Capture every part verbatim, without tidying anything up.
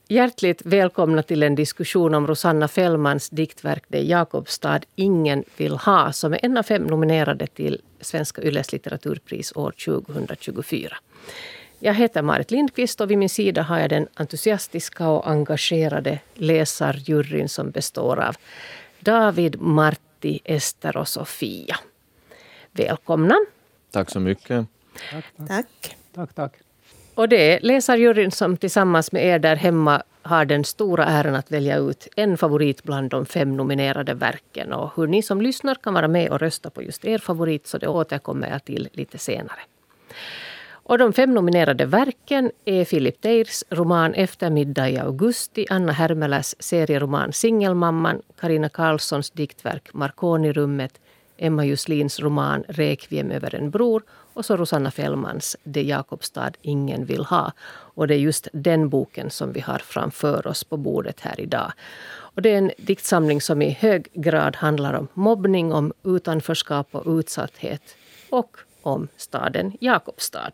Hjärtligt välkomna till en diskussion om Rosanna Fellmans diktverk Det Jakobstad ingen vill ha, som är en av fem nominerade till Svenska Yles litteraturpris år tjugohundratjugofyra. Jag heter Marit Lindqvist och vid min sida har jag den entusiastiska och engagerade läsarjuryn som består av David, Martti, Ester och Sofia. Välkomna. Tack så mycket. Tack, tack. Tack. Tack, tack. Och det är läsarjuryn som tillsammans med er där hemma har den stora äran att välja ut en favorit bland de fem nominerade verken. Och hur ni som lyssnar kan vara med och rösta på just er favorit, så det återkommer jag till lite senare. Och de fem nominerade verken är Philip Teirs roman Eftermiddag i augusti, Anna Hermeläs serieroman Singelmamman, Carina Karlssons diktverk Marconi-rummet, Emma Juslins roman Requiem över en bror och så Rosanna Fellmans Det Jakobstad ingen vill ha. Och det är just den boken som vi har framför oss på bordet här idag. Och det är en diktsamling som i hög grad handlar om mobbning, om utanförskap och utsatthet och om staden Jakobstad.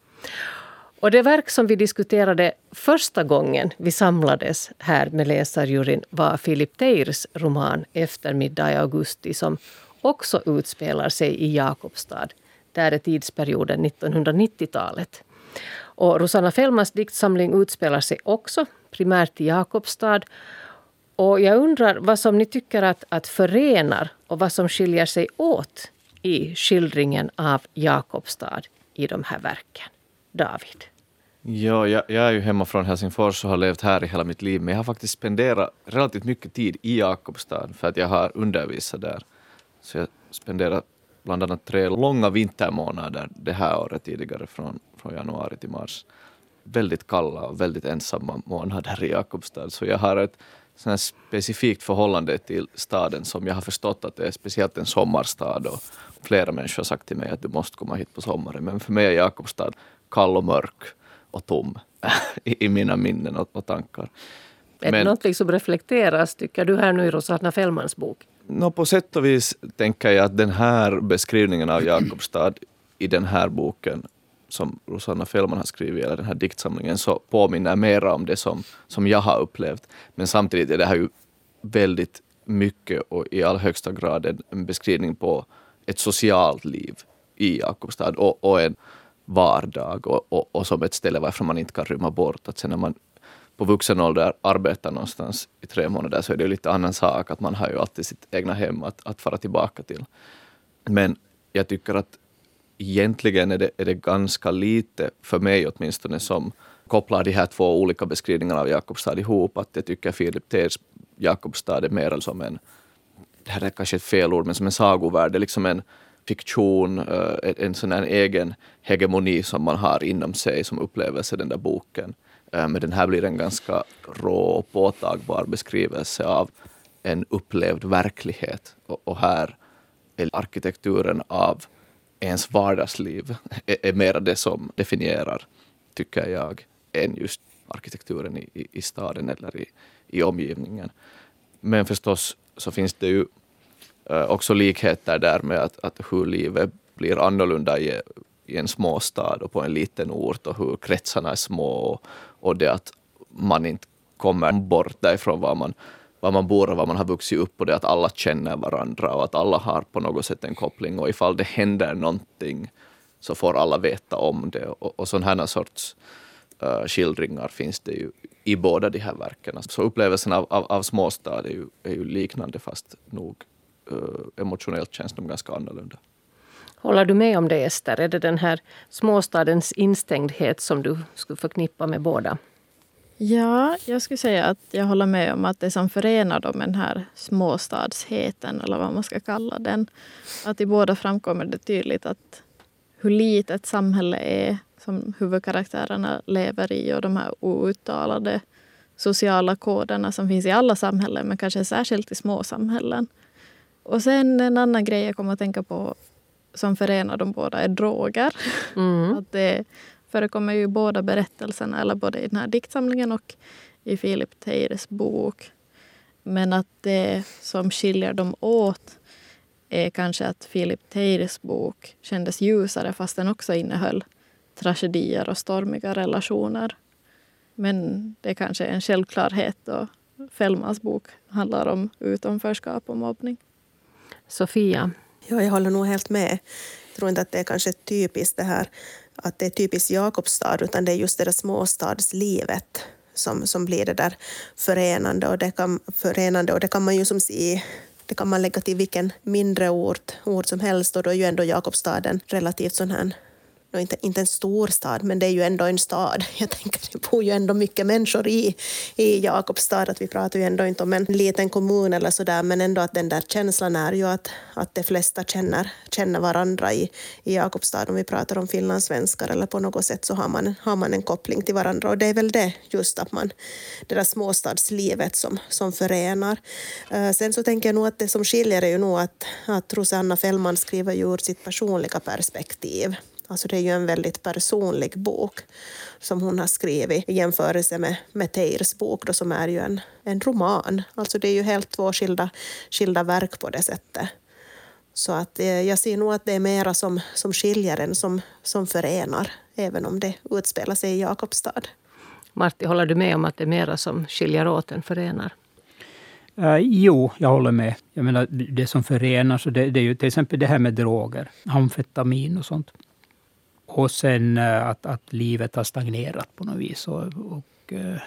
Och det verk som vi diskuterade första gången vi samlades här med läsarjuryn var Philip Teirs roman Eftermiddag i augusti, som också utspelar sig i Jakobstad. Där är tidsperioden nittonhundranittiotalet. Och Rosanna Fellmans diktsamling utspelar sig också primärt i Jakobstad. Och jag undrar vad som ni tycker att, att förenar och vad som skiljer sig åt i skildringen av Jakobstad i de här verken. David. Ja, jag, jag är ju hemma från Helsingfors och har levt här i hela mitt liv. Men jag har faktiskt spenderat relativt mycket tid i Jakobstad för att jag har undervisat där. Så jag spenderat bland annat tre långa vintermånader det här året tidigare från, från januari till mars. Väldigt kalla och väldigt ensamma månader i Jakobstad. Så jag har ett sånt här specifikt förhållande till staden som jag har förstått att det är speciellt en sommarstad. Och flera människor har sagt till mig att du måste komma hit på sommaren. Men för mig är Jakobstad kall och mörk och tom i, i mina minnen och, och tankar. Är Men, det någonting som reflekteras, tycker du, här nu i Rosanna Fellmans bok? No, på sätt och vis tänker jag att den här beskrivningen av Jakobstad i den här boken som Rosanna Fellman har skrivit, eller den här diktsamlingen, så påminner mer om det som, som jag har upplevt. Men samtidigt är det här ju väldigt mycket och i all högsta grad en, en beskrivning på ett socialt liv i Jakobstad och, och en vardag och, och, och som ett ställe varför man inte kan rymma bort. Att sen när man på vuxen ålder arbetar någonstans i tre månader så är det ju lite annan sak att man har ju alltid sitt egna hem att, att fara tillbaka till. Men jag tycker att egentligen är det, är det ganska lite för mig åtminstone som kopplar de här två olika beskrivningarna av Jakobstad ihop. Att jag tycker Philip Teirs Jakobstad är mer som en, det här är kanske ett fel ord, men som en sagovärld. Det är liksom en fiktion, en, en sån här egen hegemoni som man har inom sig som upplevelse den där boken. Men den här blir en ganska rå och påtagbar beskrivelse av en upplevd verklighet. Och, och här är arkitekturen av ens vardagsliv är, är mer det som definierar, tycker jag, än just arkitekturen i, i, i staden eller i, i omgivningen. Men förstås så finns det ju äh, också likheter där med att, att hur livet blir annorlunda i, i en småstad och på en liten ort och hur kretsarna är små och, och det att man inte kommer bort därifrån var man, var man bor och var man har vuxit upp och det att alla känner varandra och att alla har på något sätt en koppling och ifall det händer någonting så får alla veta om det och, och sådana här sorts uh, skildringar finns det ju i båda de här verken. Så upplevelsen av, av, av småstad är ju, är ju liknande fast nog uh, emotionellt känns de ganska annorlunda. Håller du med om det, Ester? Är det den här småstadens instängdhet som du skulle förknippa med båda? Ja, jag skulle säga att jag håller med om att det som förenar dem den här småstadsheten eller vad man ska kalla den. Att i båda framkommer det tydligt att hur litet ett samhälle är som huvudkaraktärerna lever i och de här outtalade sociala koderna som finns i alla samhällen men kanske särskilt i små samhällen. Och sen en annan grej jag kommer att tänka på som förenar de båda är droger. Mm. Att det förekommer ju i båda berättelserna, eller både i den här diktsamlingen och i Philip Teirs bok. Men att det som skiljer dem åt är kanske att Philip Teirs bok kändes ljusare fast den också innehöll tragedier och stormiga relationer. Men det är kanske en självklarhet och Fällmans bok handlar om utanförskap och mobbning. Sofia? Ja, jag håller nog helt med. Jag tror inte att det är kanske typiskt det här att det är typiskt Jakobstad, utan det är just det där småstadslivet som, som blir det där förenande och det kan, förenande och det kan man ju som se, det kan man lägga till vilken mindre ort, ort som helst, och då är ju ändå Jakobstaden relativt sån här, inte, inte en stor stad, men det är ju ändå en stad. Jag tänker det bor ju ändå mycket människor i, i Jakobstad, att vi pratar ju ändå inte om en liten kommun eller sådär, men ändå att den där känslan är ju att, att de flesta känner, känner varandra i, i Jakobstad. Om vi pratar om finlandssvenskar eller på något sätt så har man, har man en koppling till varandra, och det är väl det just att man, det där småstadslivet som, som förenar. Uh, sen så tänker jag nog att det som skiljer är ju nog att, att Rosanna Fällman skriver ju ur sitt personliga perspektiv. Alltså det är ju en väldigt personlig bok som hon har skrivit i jämförelse med, med Teirs bok då, som är ju en, en roman. Alltså det är ju helt två skilda, skilda verk på det sättet. Så att eh, jag ser nog att det är mera som, som skiljer än som, som förenar, även om det utspelar sig i Jakobstad. Martti, håller du med om att det är mera som skiljer åt än förenar? Uh, jo, jag håller med. Jag menar, det som förenar, så det, det är ju till exempel det här med droger, amfetamin och sånt. Och sen uh, att, att livet har stagnerat på något vis. Och, och uh,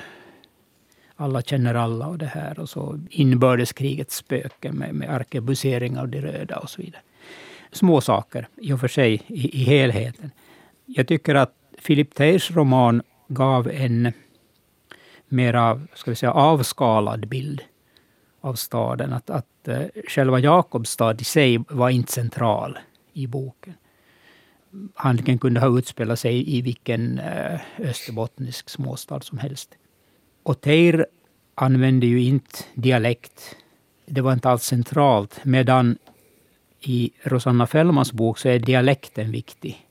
alla känner alla och det här. Och så inbördeskrigets spöke med, med arkebusering av de röda och så vidare. Små saker i och för sig i, i helheten. Jag tycker att Philip Teirs roman gav en mera, ska vi säga, avskalad bild av staden. Att, att uh, själva Jakobstad i sig var inte central i boken. Handlingen kunde ha utspelat sig i vilken uh, österbottnisk småstad som helst. Och Teir använde ju inte dialekt. Det var inte alls centralt. Medan i Rosanna Fällmans bok så är dialekten viktig.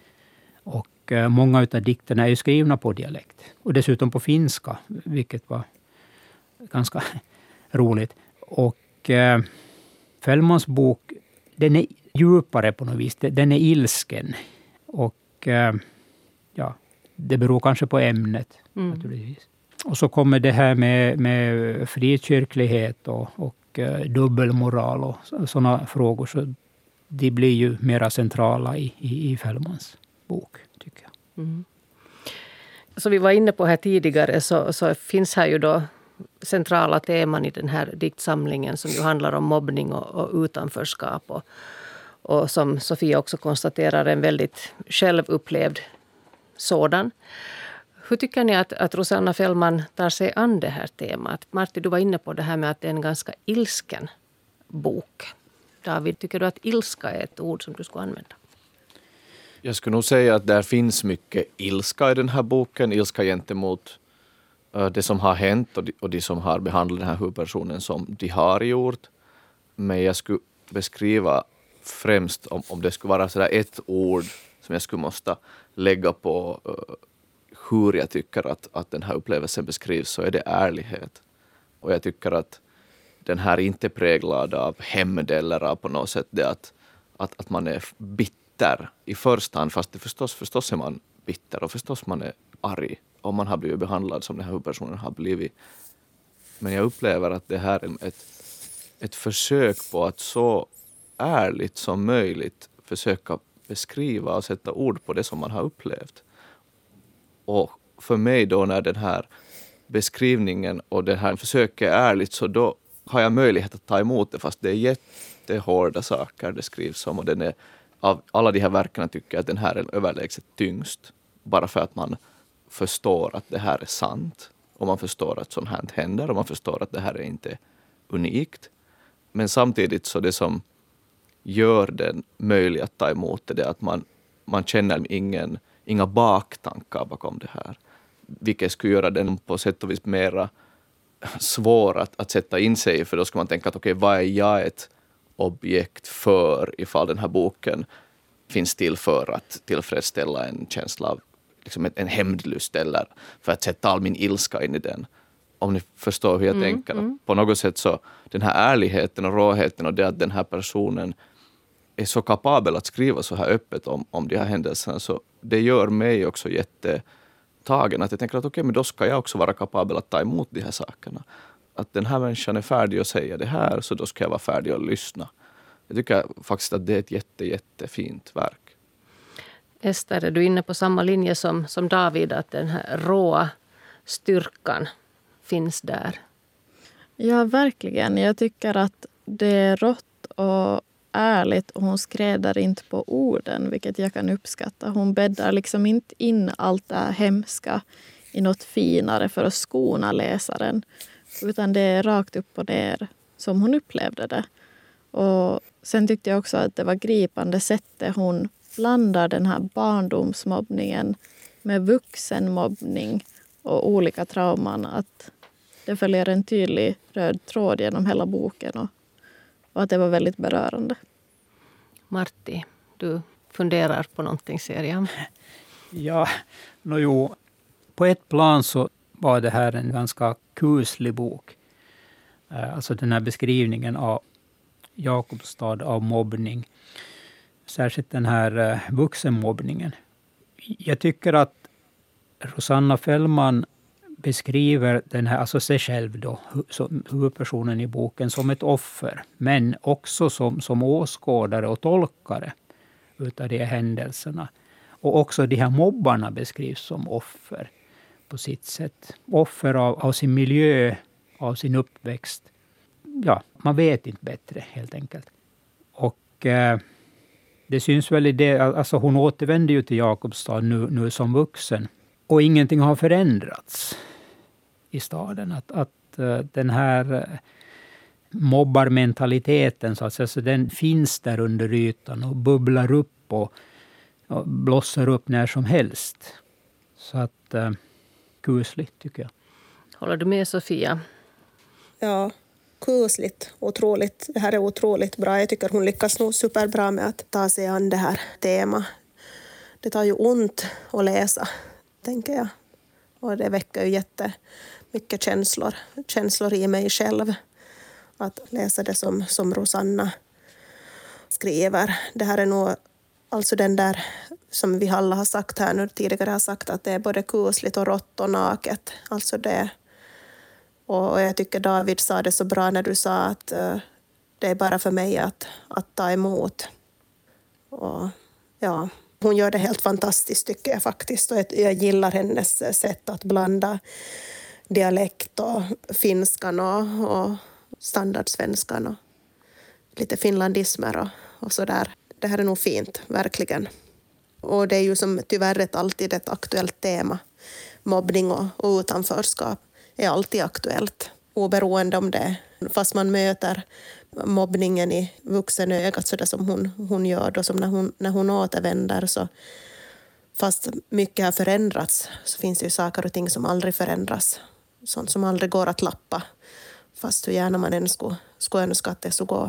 Och uh, många av dikterna är ju skrivna på dialekt. Och dessutom på finska, vilket var ganska roligt. Och eh, Fällmans bok, den är djupare på något vis. Den är ilsken. Och eh, ja, det beror kanske på ämnet. Mm. Naturligtvis. Och så kommer det här med, med frikyrklighet och, och eh, dubbelmoral och sådana frågor. Så de blir ju mera centrala i, i, i Fällmans bok, tycker jag. Mm. Så vi var inne på här tidigare, så, så finns här ju då centrala teman i den här diktsamlingen som ju handlar om mobbning och, och utanförskap. Och, och som Sofia också konstaterar, en väldigt självupplevd sådan. Hur tycker ni att, att Rosanna Fällman tar sig an det här temat? Martti, du var inne på det här med att det är en ganska ilsken bok. David, tycker du att ilska är ett ord som du ska använda? Jag skulle nog säga att där finns mycket ilska i den här boken. Ilska gentemot det som har hänt och de, och de som har behandlat den här huvudpersonen som de har gjort. Men jag skulle beskriva främst, om, om det skulle vara sådär ett ord som jag skulle måste lägga på uh, hur jag tycker att, att den här upplevelsen beskrivs, så är det ärlighet. Och jag tycker att den här inte är präglad av hämnd eller av på något sätt det att, att, att man är bitter i första hand, fast det förstås, förstås är man bitter och förstås man är arg om man har blivit behandlad som den här huvudpersonen har blivit. Men jag upplever att det här är ett, ett försök på att så ärligt som möjligt försöka beskriva och sätta ord på det som man har upplevt. Och för mig då, när den här beskrivningen och det här försöket är ärligt, så då har jag möjlighet att ta emot det, fast det är jättehårda saker det skrivs om. Och den är, av alla de här verken tycker jag att den här är överlägset tyngst. Bara för att man förstår att det här är sant. Och man förstår att sånt här händer. Och man förstår att det här är inte unikt. Men samtidigt så det som gör den möjlig att ta emot det, det är att man, man känner ingen, inga baktankar bakom det här. Vilket skulle göra den på sätt och vis mera svår att, att sätta in sig i. För då ska man tänka att okej, okay, vad är jag ett objekt för ifall den här boken finns till för att tillfredsställa en känsla av liksom en hämndlust eller för att sätta all min ilska in i den. Om ni förstår hur jag mm, tänker. Mm. På något sätt så den här ärligheten och råheten och det att den här personen är så kapabel att skriva så här öppet om, om de här händelserna, så det gör mig också jätte tagen att jag tänker att okej, okay, men då ska jag också vara kapabel att ta emot de här sakerna. Att den här människan är färdig att säga det här, så då ska jag vara färdig att lyssna. Jag tycker faktiskt att det är ett jätte, jättefint verk. Ester, är du inne på samma linje som, som David, att den här råa styrkan finns där? Ja, verkligen. Jag tycker att det är rått och ärligt och hon skräder inte på orden, vilket jag kan uppskatta. Hon bäddar liksom inte in allt det här hemska i något finare för att skona läsaren, utan det är rakt upp och ner som hon upplevde det. Och sen tyckte jag också att det var gripande sättet hon blandar den här barndomsmobbningen med vuxenmobbning och olika trauman. Att det följer en tydlig röd tråd genom hela boken och, och att det var väldigt berörande. Martti, du funderar på någonting, ser jag. Ja, no, jo, på ett plan så var det här en ganska kuslig bok. Alltså den här beskrivningen av Jakobstad, av mobbning. Särskilt den här vuxenmobbningen. Jag tycker att Rosanna Fellman beskriver den här, alltså sig själv då, som huvudpersonen i boken, som ett offer. Men också som, som åskådare och tolkare utav de här händelserna. Och också de här mobbarna beskrivs som offer på sitt sätt. Offer av, av sin miljö, av sin uppväxt. Ja, man vet inte bättre helt enkelt. Och eh, det syns väl i det, alltså hon återvänder ju till Jakobstad nu, nu som vuxen. Och ingenting har förändrats i staden. Att, att uh, den här uh, mobbarmentaliteten, så att säga, så den finns där under ytan och bubblar upp och, och blossar upp när som helst. Så att uh, kusligt tycker jag. Håller du med, Sofia? Ja, kusligt. Otroligt. Det här är otroligt bra. Jag tycker hon lyckas nog superbra med att ta sig an det här temat. Det tar ju ont att läsa, tänker jag. Och det väcker ju jättemycket känslor. Känslor i mig själv. Att läsa det som, som Rosanna skriver. Det här är nog alltså den där som vi alla har sagt här nu tidigare har sagt, att det är både kusligt och rått och naket. Alltså det. Och jag tycker David sa det så bra när du sa att uh, det är bara för mig att, att ta emot. Och ja, hon gör det helt fantastiskt tycker jag faktiskt. Och jag gillar hennes sätt att blanda dialekt och finskan och, och standardsvenskan och lite finlandismer och, och sådär. Det här är nog fint, verkligen. Och det är ju som tyvärr ett, alltid ett aktuellt tema. Mobbning och, och utanförskap är alltid aktuellt. Oberoende om det, fast man möter mobbningen i vuxenögat så där som hon, hon gör då, som när hon, när hon återvänder. Så, fast mycket har förändrats så finns det ju saker och ting som aldrig förändras. Sånt som aldrig går att lappa. Fast hur gärna man än skulle, skulle önska att det så går.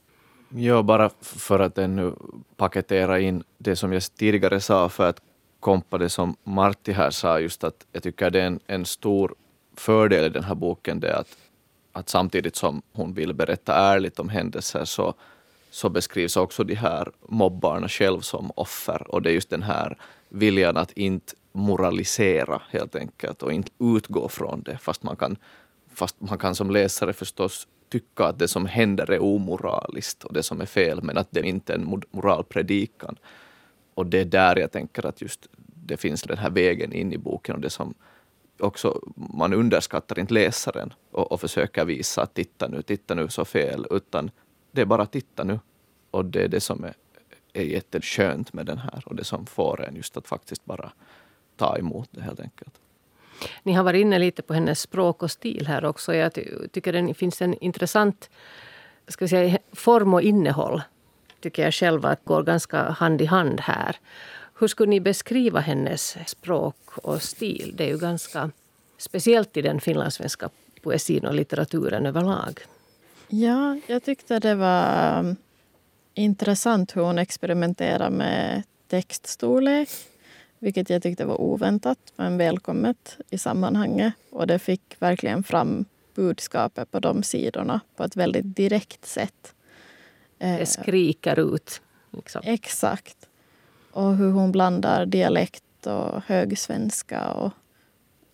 Ja, bara för att ännu paketera in det som jag tidigare sa, för att kompa det som Martti här sa, just att jag tycker det är en, en stor fördel i den här boken, det är att, att samtidigt som hon vill berätta ärligt om händelser så, så beskrivs också de här mobbarna själv som offer. Och det är just den här viljan att inte moralisera helt enkelt och inte utgå från det, fast man kan, fast man kan som läsare förstås tycka att det som händer är omoraliskt och det som är fel, men att det inte är en moralpredikan. Och det är där jag tänker att just det finns den här vägen in i boken, och det som också man underskattar inte läsaren och, och försöker visa att titta nu, titta nu så fel, utan det är bara titta nu. Och det är det som är, är jätteskönt med den här, och det som får en just att faktiskt bara ta emot det helt enkelt. Ni har varit inne lite på hennes språk och stil här också. Jag ty- tycker det finns en intressant, ska vi säga, form och innehåll. Tycker jag själv att går ganska hand i hand här. Hur skulle ni beskriva hennes språk och stil? Det är ju ganska speciellt i den finlandssvenska poesin och litteraturen överlag. Ja, jag tyckte det var um, intressant hur hon experimenterar med textstorlek. Vilket jag tyckte var oväntat men välkommet i sammanhanget. Och det fick verkligen fram budskapet på de sidorna på ett väldigt direkt sätt. Det skriker ut. Liksom. Exakt. Och hur hon blandar dialekt och högsvenska och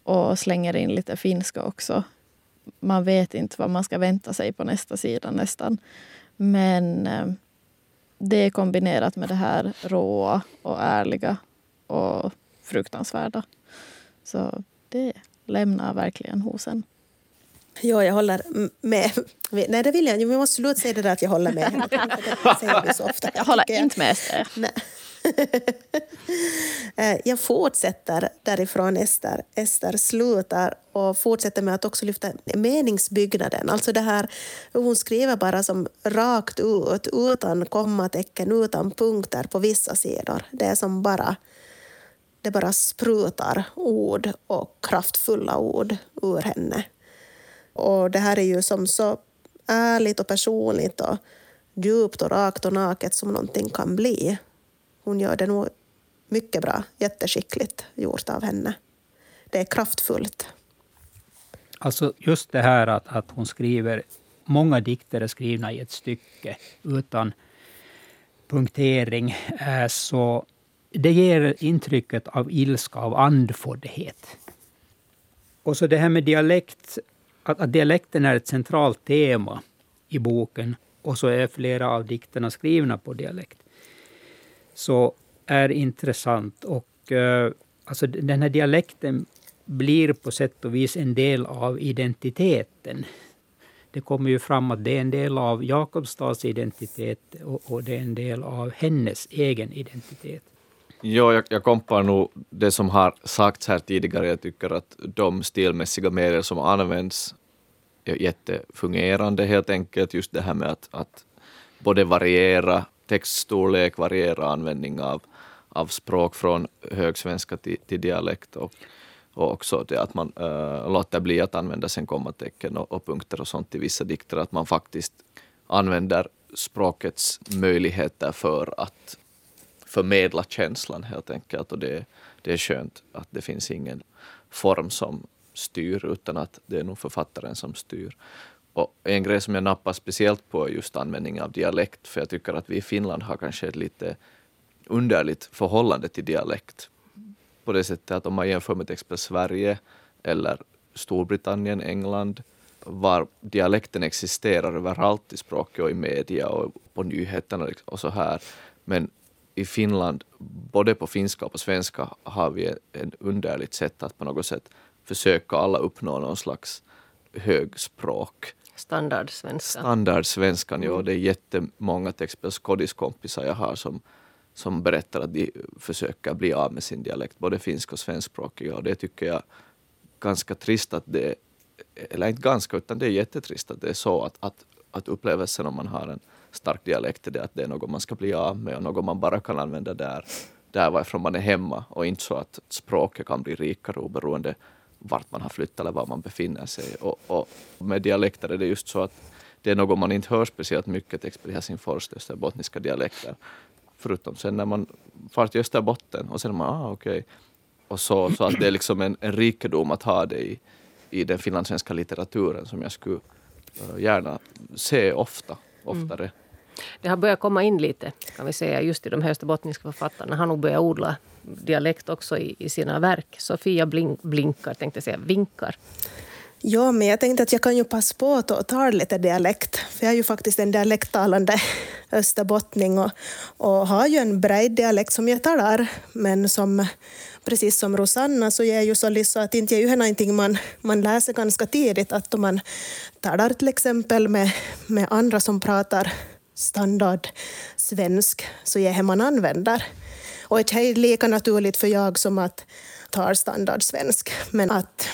och slänger in lite finska också. Man vet inte vad man ska vänta sig på nästa sida nästan. Men eh, det är kombinerat med det här råa och ärliga och fruktansvärda. Så det lämnar verkligen hos en. Ja, jag håller med. Nej, det vill jag inte. Vi måste sluta säga det där att jag håller med. Det säger vi så ofta. Jag håller jag. inte med er. Nej. Jag fortsätter därifrån Ester, Ester slutar och fortsätter med att också lyfta meningsbyggnaden. Alltså det här, hon skriver bara som rakt ut, utan kommatecken, utan punkter på vissa sidor. Det är som bara, det bara sprutar ord och kraftfulla ord ur henne. Och det här är ju som så ärligt och personligt och djupt och rakt och naket som någonting kan bli. Hon gör det nog mycket bra, jätteskickligt gjort av henne. Det är kraftfullt. Alltså just det här att, att hon skriver, många dikter är skrivna i ett stycke utan punktering, så det ger intrycket av ilska, av andfåddhet. Och så det här med dialekt, att, att dialekten är ett centralt tema i boken och så är flera av dikterna skrivna på dialekt. Så är intressant och eh, alltså den här dialekten blir på sätt och vis en del av identiteten. Det kommer ju fram att det är en del av Jakobstads identitet och, och det är en del av hennes egen identitet. Ja, jag, jag kompar nog det som har sagts här tidigare. Jag tycker att de stilmässiga medel som används är jättefungerande helt enkelt. Just det här med att, att både variera textstorlek, variera användning av, av språk från högsvenska till, till dialekt och, och också det att man äh, låter bli att använda sen kommatecken och, och punkter och sånt i vissa dikter, att man faktiskt använder språkets möjligheter för att förmedla känslan helt enkelt, och det, det är skönt att det finns ingen form som styr utan att det är nog författaren som styr. Och en grej som jag nappar speciellt på är just användning av dialekt, för jag tycker att vi i Finland har kanske ett lite underligt förhållande till dialekt. På det sättet att om man jämför med till exempel Sverige eller Storbritannien, England, var dialekten existerar överallt i språket och i media och på nyheterna och så här. Men i Finland, både på finska och på svenska, har vi ett underligt sätt att på något sätt försöka alla uppnå någon slags högspråk. Standardsvenska. Standardsvenskan, ja. Det är jättemånga till exempel skådiskompisar jag har som, som berättar att de försöker bli av med sin dialekt, både finsk och svenskspråkiga. Och det tycker jag ganska trist att det, eller inte ganska, utan det är jättetrist att det är så att, att, att upplevelsen om man har en stark dialekt är det att det är något man ska bli av med och något man bara kan använda där, där varifrån man är hemma, och inte så att språket kan bli rikare oberoende vart man har flyttat eller var man befinner sig. Och, och med dialekter är det just så att det är något man inte hör speciellt mycket, till exempel i Helsingfors, österbottniska dialekter. Förutom sen när man far till Österbotten och sen är man, ah okej. Okay. Och så, så att det är liksom en, en rikedom att ha det i, i den finlandssvenska litteraturen som jag skulle uh, gärna se ofta, oftare. Mm. Det har börjat komma in lite, kan vi säga, just i de här österbottniska författarna. Han har nog börjat odla dialekt också i, i sina verk. Sofia blink, blinkar, tänkte jag säga, vinkar. Ja, men jag tänkte att jag kan ju passa på att ta lite dialekt. För jag är ju faktiskt en dialekttalande österbottning och, och har ju en bred dialekt som jag talar. Men som, precis som Rosanna, så är jag ju så, så att inte är ju någonting man, man läser ganska tidigt. Att om man talar till exempel med, med andra som pratar standard svensk, så är det man använder. Och det är lika naturligt för jag som att ta standard svensk. Men att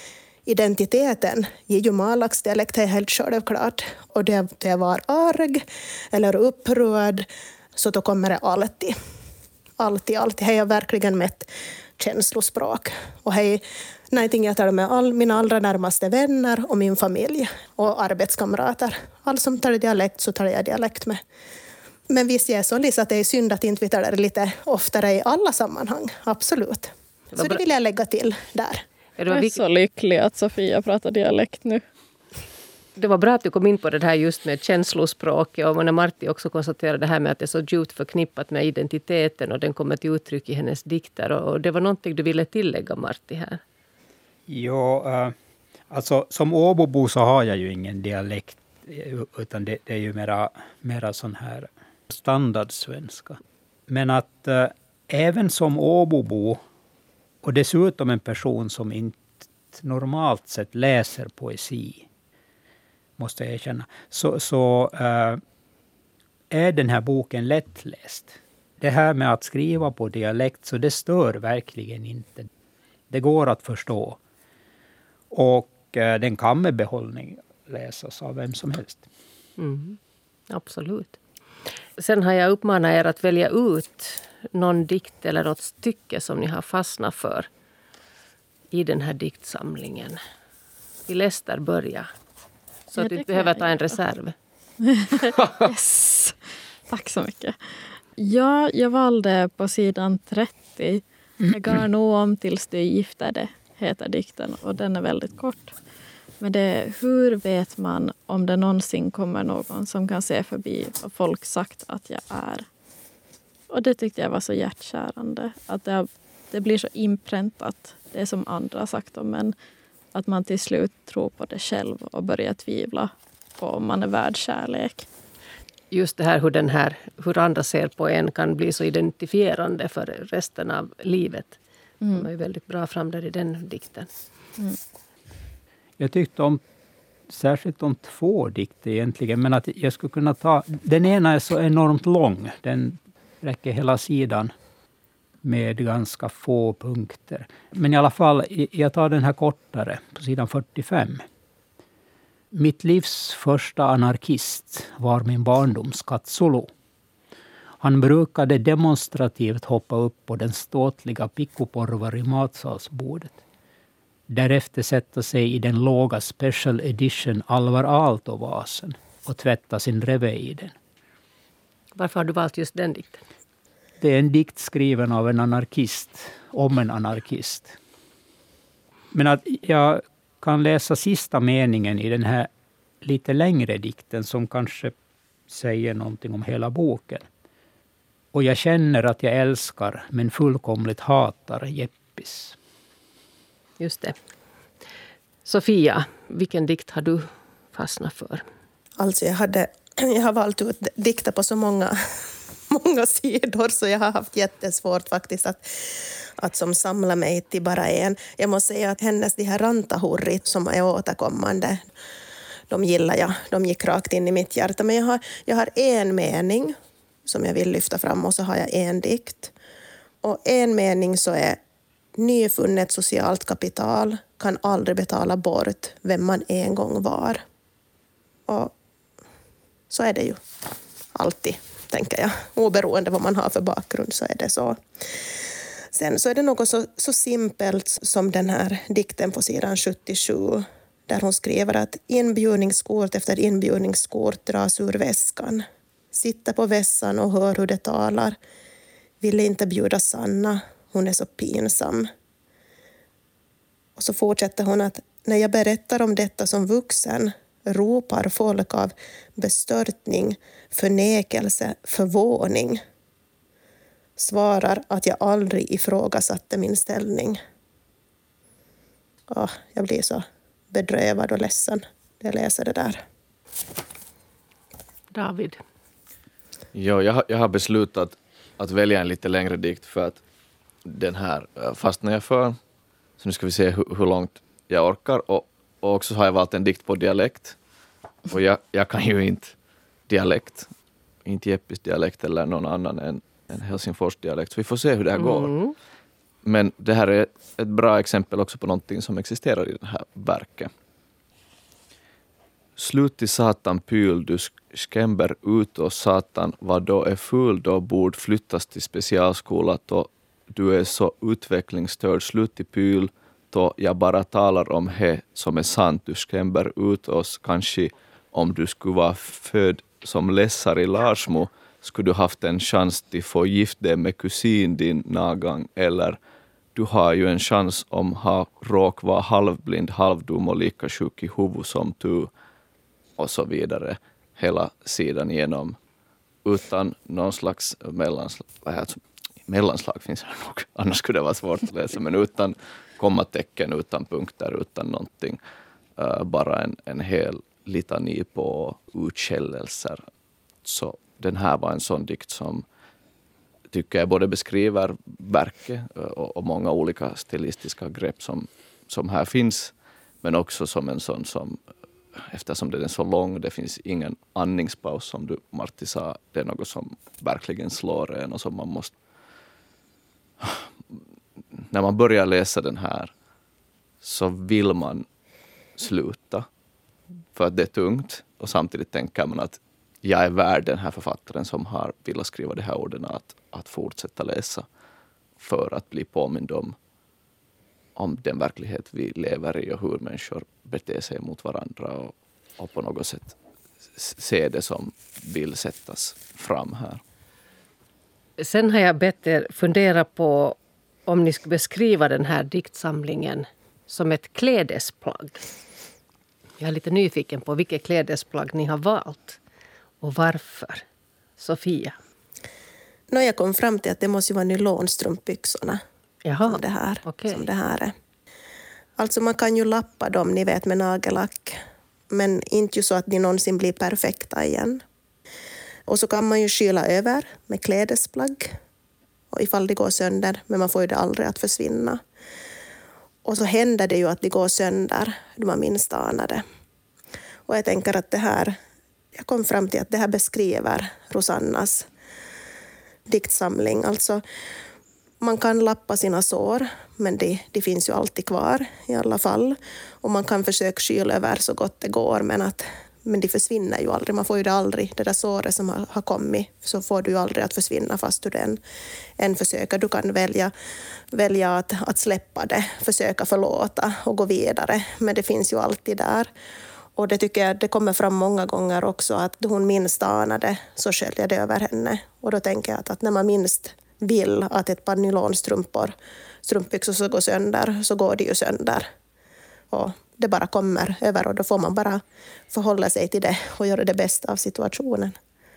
identiteten i Jumalax dialekt är helt självklart. Och det, det var arg eller upprörd, så då kommer det alltid. Alltid, alltid. Det är verkligen med ett känslospråk. Och det är någonting jag talar med all, mina allra närmaste vänner och min familj och arbetskamrater. Alla som talar dialekt så talar jag dialekt med. Men visst är det så, Lisa, att det är synd att inte vi talar lite oftare i alla sammanhang. Absolut. Det så det vill jag lägga till där. Jag är så lycklig att Sofia pratar dialekt nu. Det var bra att du kom in på det här just med känslospråket, och när Martti också konstaterade det här med att det är så djupt förknippat med identiteten och den kommer till uttryck i hennes dikter. Och det var någonting du ville tillägga, Martti, här. Jo, uh, alltså som Åbobo så har jag ju ingen dialekt, utan det, det är ju mera, mera sån här standardsvenska. Men att uh, även som Åbobo, och dessutom en person som inte normalt sett läser poesi, måste jag erkänna, så, så uh, är den här boken lättläst. Det här med att skriva på dialekt, så det stör verkligen inte. Det går att förstå. Och uh, den kan med behållning läsas av vem som helst. Mm, absolut. Sen har jag uppmanat er att välja ut någon dikt eller något stycke som ni har fastnat för i den här diktsamlingen. Vill Ester börja? Så Ja, att du det inte kan behöver jag ta en göra. reserv. Yes. Tack så mycket. Ja, jag valde på sidan trettio. Jag går nog om tills du giftade, heter dikten. Och den är väldigt kort. Men det är, hur vet man om det någonsin kommer någon som kan se förbi vad folk sagt att jag är? Och det tyckte jag var så hjärtkärande. Att det, det blir så inpräntat, det som andra har sagt om en. Att man till slut tror på det själv och börjar tvivla på om man är värd kärlek. Just det här hur, den här hur andra ser på en kan bli så identifierande för resten av livet. Mm. De är ju väldigt bra fram där i den dikten. Mm. Jag tyckte om särskilt om två dikter egentligen, men att jag skulle kunna ta... Den ena är så enormt lång. Den räcker hela sidan med ganska få punkter. Men i alla fall, jag tar den här kortare på sidan fyrtiofem. Mitt livs första anarkist var min barndoms katt Solo. Han brukade demonstrativt hoppa upp på den ståtliga picoporvar i matsalsbordet. Därefter sätta sig i den låga special edition Alvar Aalto-vasen och tvätta sin reve i den. Varför har du valt just den dikten? Det är en dikt skriven av en anarkist, om en anarkist. Men att jag kan läsa sista meningen i den här lite längre dikten som kanske säger någonting om hela boken. Och jag känner att jag älskar men fullkomligt hatar Jeppis. Just det. Sofia, vilken dikt har du fastnat för? Alltså jag, hade, jag har valt ut dikter på så många, många sidor så jag har haft jättesvårt faktiskt att, att som samla mig till bara en. Jag måste säga att hennes de här rantahurrit som är återkommande, de gillar jag. De gick rakt in i mitt hjärta. Men jag har, jag har en mening som jag vill lyfta fram och så har jag en dikt. Och en mening så är: nyfunnet socialt kapital kan aldrig betala bort vem man en gång var. Och så är det ju alltid, tänker jag. Oberoende vad man har för bakgrund så är det så. Sen så är det något så, så simpelt som den här dikten på sidan sjuttiosju. Där hon skriver att inbjudningskort efter inbjudningskort dras ur väskan. Sitter på vässan och hör hur det talar. Vill inte bjuda Sanna. Hon är så pinsam. Och så fortsätter hon att när jag berättar om detta som vuxen ropar folk av bestörtning, förnekelse, förvåning. Svarar att jag aldrig ifrågasatte min ställning. Oh, jag blir så bedrövad och ledsen när jag läser det där. David? Ja, jag, har, jag har beslutat att välja en lite längre dikt för att den här fastnar jag för. Så nu ska vi se hur, hur långt jag orkar. Och, och också har jag valt en dikt på dialekt. Och jag, jag kan ju inte dialekt. Inte Jeppis dialekt eller någon annan än, än Helsingfors dialekt. Så vi får se hur det här Mm. går. Men det här är ett bra exempel också på någonting som existerar i det här verket. Slut i satan pyl, du skämber ut och satan, vad då är ful då bord flyttas till specialskola då du är så utvecklingsstörd. Slut i pyl då jag bara talar om he som är sant. Du skämber ut oss kanske om du skulle vara född som läsare i Larsmo skulle du haft en chans till få gift dig med kusin din nagang eller du har ju en chans om ha råk vara halvblind, halvdum och lika sjuk i huvud som du och så vidare hela sidan igenom utan någon slags mellanslag. Mellanslag finns det nog, annars skulle det vara svårt att läsa, men utan kommatecken, utan punkter, utan någonting. Uh, bara en, en hel litani på utskällelser. Så den här var en sån dikt som tycker jag både beskriver verket och, och många olika stilistiska grepp som, som här finns, men också som en sån som, eftersom den är så lång, det finns ingen andningspaus som du, Martti, sa, det är något som verkligen slår en och som man måste, när man börjar läsa den här så vill man sluta för att det är tungt, och samtidigt tänker man att jag är värd den här författaren som har velat skriva de här orden att, att fortsätta läsa för att bli påmind om, om den verklighet vi lever i och hur människor beter sig mot varandra och, och på något sätt se det som vill sättas fram här. Sen har jag bett er fundera på om ni skulle beskriva den här diktsamlingen som ett klädesplagg. Jag är lite nyfiken på vilket klädesplagg ni har valt och varför. Sofia? No, jag kom fram till att det måste vara nylonstrumpbyxorna. Jaha, som det här, okej. som det här är. Alltså man kan ju lappa dem, ni vet, med nagellack. Men inte ju så att de någonsin blir perfekta igen. Och så kan man ju skyla över med klädesplagg. Och ifall det går sönder, men man får ju det aldrig att försvinna. Och så händer det ju att det går sönder då man minst anar det. Och jag tänker att det här, jag kom fram till att det här beskriver Rosannas diktsamling. Alltså man kan lappa sina sår, men det, det finns ju alltid kvar i alla fall. Och man kan försöka skyla över så gott det går, men, att, men det försvinner ju aldrig. Man får ju det aldrig, det där såret som har, har kommit, så får du ju aldrig att försvinna fast du än, än försöker. Du kan välja, välja att, att släppa det, försöka förlåta och gå vidare, men det finns ju alltid där. Och det tycker jag det kommer fram många gånger också, att då hon minst anade så sköljer det över henne. Och då tänker jag att, att när man minst vill att ett par nylonstrumpor, strumpbyxor ska gå sönder, så går det ju sönder. Och det bara kommer över, och då får man bara förhålla sig till det och göra det bästa av situationen.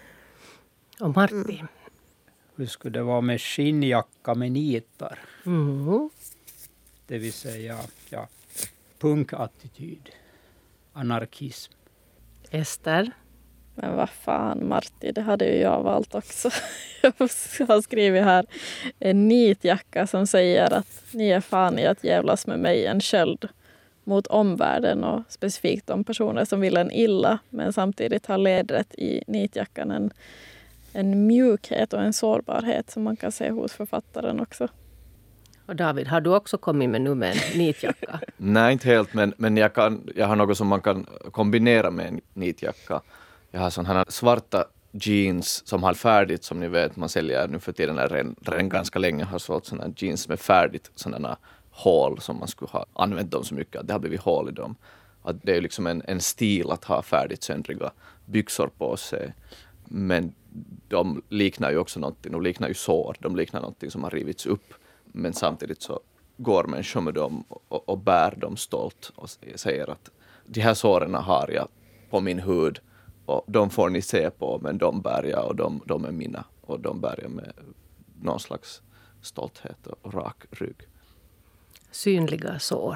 Och Martti? Mm. Hur skulle det vara med skinnjacka med nitar? Mm. Det vill säga ja, punkattityd, anarkism. Ester? Men vad fan, Martti, det hade ju jag valt också. Jag har skrivit här en nitjacka som säger att ni är fan i att jävlas med mig, en sköld mot omvärlden och specifikt de personer som vill en illa, men samtidigt har ledret i nitjackan en, en mjukhet och en sårbarhet som man kan se hos författaren också. Och David, har du också kommit med nu med en nitjacka? Nej, inte helt, men, men jag, kan, jag har något som man kan kombinera med en nitjacka. Jag har sådana här svarta jeans som har färdigt, som ni vet, man säljer nu för tiden, redan, redan ganska länge har sålt sådana jeans med färdigt, sådana hål som man skulle ha använt dem så mycket att det har blivit hål i dem. Att det är liksom en, en stil att ha färdigt söndriga byxor på sig. Men de liknar ju också någonting, de liknar ju sår, de liknar någonting som har rivits upp. Men samtidigt så går människor med dem och, och bär dem stolt och säger att de här såren har jag på min hud. Och de får ni se på, men de bär jag och de, de är mina. Och de bär jag med någon slags stolthet och rak rygg. Synliga sår.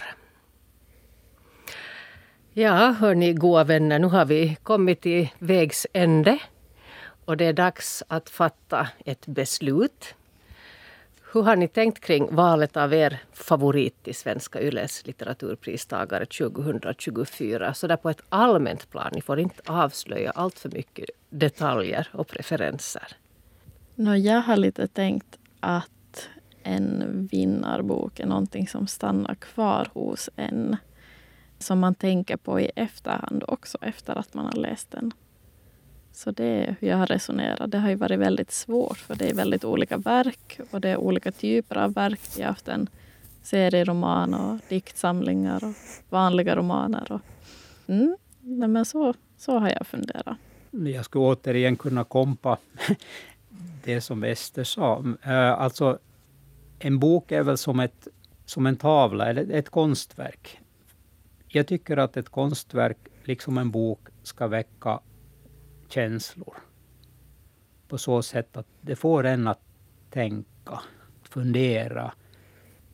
Ja, hörni goda vänner, nu har vi kommit till vägs ände. Och det är dags att fatta ett beslut. Hur har ni tänkt kring valet av er favorit till Svenska Yles litteraturpristagare tjugohundratjugofyra? Så där på ett allmänt plan, ni får inte avslöja allt för mycket detaljer och preferenser. Nå, jag har lite tänkt att en vinnarbok är någonting som stannar kvar hos en. Som man tänker på i efterhand också, efter att man har läst den. Så det är hur jag har resonerat. Det har ju varit väldigt svårt, för det är väldigt olika verk och det är olika typer av verk. Vi har haft en serieroman och diktsamlingar och vanliga romaner. Och, mm, men så, så har jag funderat. Jag skulle återigen kunna kompa det som Ester sa. Alltså, en bok är väl som, ett, som en tavla eller ett konstverk. Jag tycker att ett konstverk, liksom en bok, ska väcka känslor. På så sätt att det får en att tänka, att fundera.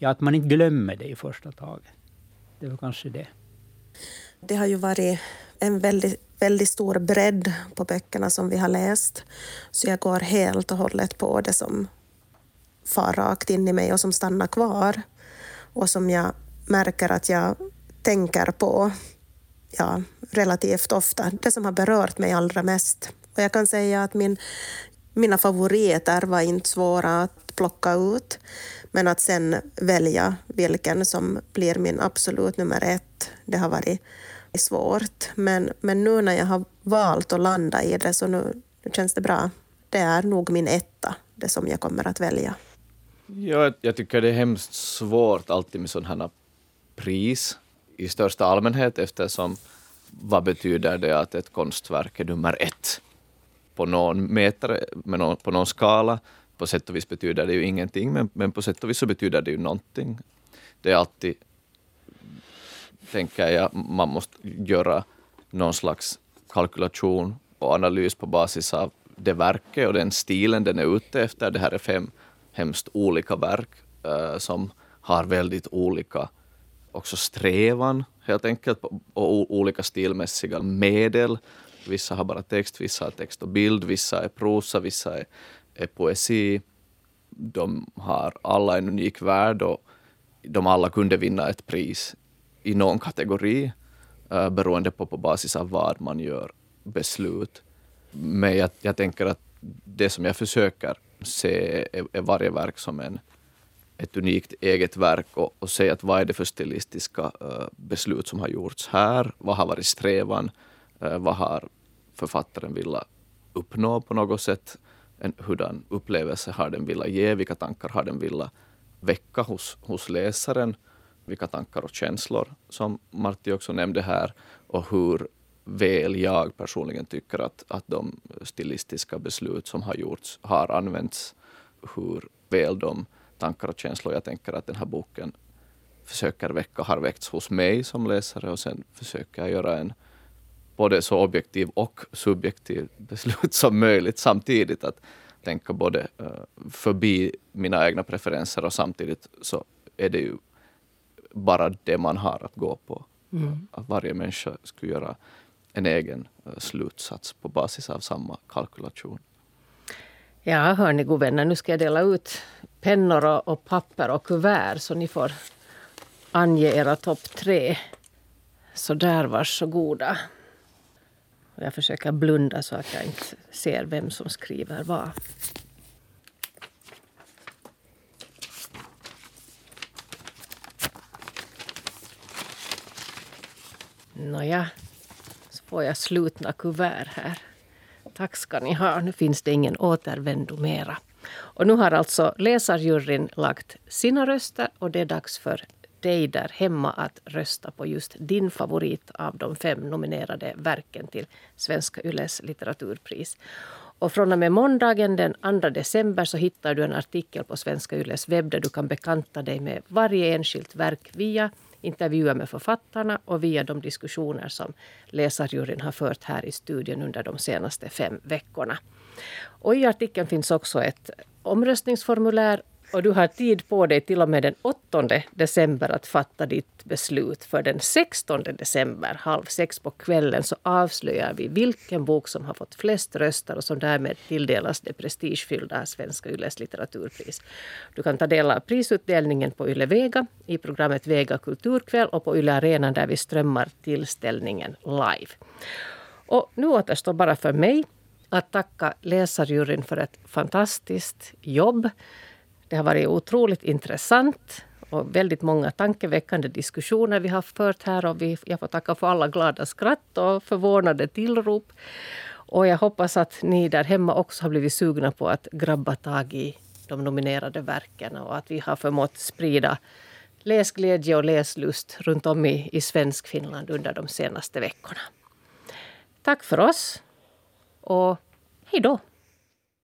ja, att man inte glömmer det i första taget. Det var kanske det. Det har ju varit en väldigt, väldigt stor bredd på böckerna som vi har läst. Så jag går helt och hållet på det som far rakt in i mig och som stannar kvar. Och som jag märker att jag tänker på ja, relativt ofta. Det som har berört mig allra mest. Och jag kan säga att min, mina favoriter var inte svåra att plocka ut. Men att sen välja vilken som blir min absolut nummer ett, det har varit svårt. Men, men nu när jag har valt att landa i det så nu, nu känns det bra. Det är nog min etta, det som jag kommer att välja. Ja, jag tycker det är hemskt svårt alltid med sådana här pris i största allmänhet, eftersom vad betyder det att ett konstverk är nummer ett på någon metare, med någon, på någon skala. På sätt och vis betyder det ju ingenting, men, men på sätt och vis så betyder det ju någonting. Det är alltid, tänker jag, man måste göra någon slags kalkylation och analys på basis av det verket och den stilen den är ute efter. Det här är fem hemskt olika verk uh, som har väldigt olika också strävan helt enkelt och olika stilmässiga medel. Vissa har bara text, vissa har text och bild, vissa är prosa, vissa är, är poesi. De har alla en unik värld och de alla kunde vinna ett pris i någon kategori uh, beroende på på basis av vad man gör beslut. Men jag, jag tänker att det som jag försöker se är, är varje verk som en, ett unikt eget verk och, och se att vad är det för stilistiska uh, beslut som har gjorts här, vad har varit strävan, uh, vad har författaren vilja uppnå på något sätt, en, hurdan upplevelse har den vilja ge, vilka tankar har den vilja väcka hos, hos läsaren, vilka tankar och känslor som Martti också nämnde här och hur väl jag personligen tycker att, att de stilistiska beslut som har gjorts har använts, hur väl de tankar och känslor jag tänker att den här boken försöker väcka har väckts hos mig som läsare och sen försöker jag göra en både så objektiv och subjektiv beslut som möjligt samtidigt, att tänka både uh, förbi mina egna preferenser och samtidigt så är det ju bara det man har att gå på. Mm. Att varje människa skulle göra en egen uh, slutsats på basis av samma kalkylation. Ja, hörni god vänner, nu ska jag dela ut pennor och, och papper och kuvert så ni får ange era topp tre. Så där, varsågoda. Jag försöker blunda så att jag inte ser vem som skriver vad. Nåja, så får jag slutna kuvert här. Tack ska ni ha. Nu finns det ingen återvändo mera. Och nu har alltså läsarjuryn lagt sina röster och det är dags för dig där hemma att rösta på just din favorit av de fem nominerade verken till Svenska Yles litteraturpris. Och från och med måndagen den andra december så hittar du en artikel på Svenska Yles webb där du kan bekanta dig med varje enskilt verk via intervjuer med författarna och via de diskussioner som läsarjuryn har fört här i studion under de senaste fem veckorna. Och i artikeln finns också ett omröstningsformulär och du har tid på dig till och med den åttonde december att fatta ditt beslut. För den sextonde december, halv sex på kvällen, så avslöjar vi vilken bok som har fått flest röster och som därmed tilldelas det prestigefyllda Svenska Yles litteraturpris. Du kan ta del av prisutdelningen på Yle Vega i programmet Vega kulturkväll och på Yle Arena där vi strömmar tillställningen live. Och nu återstår bara för mig att tacka läsarjuryn för ett fantastiskt jobb. Det har varit otroligt intressant och väldigt många tankeväckande diskussioner vi har fört här. Och vi, jag får tacka för alla glada skratt och förvånade tillrop. Och jag hoppas att ni där hemma också har blivit sugna på att grabba tag i de nominerade verken. Och att vi har förmått sprida läsglädje och läslust runt om i, i svensk Finland under de senaste veckorna. Tack för oss och hej då!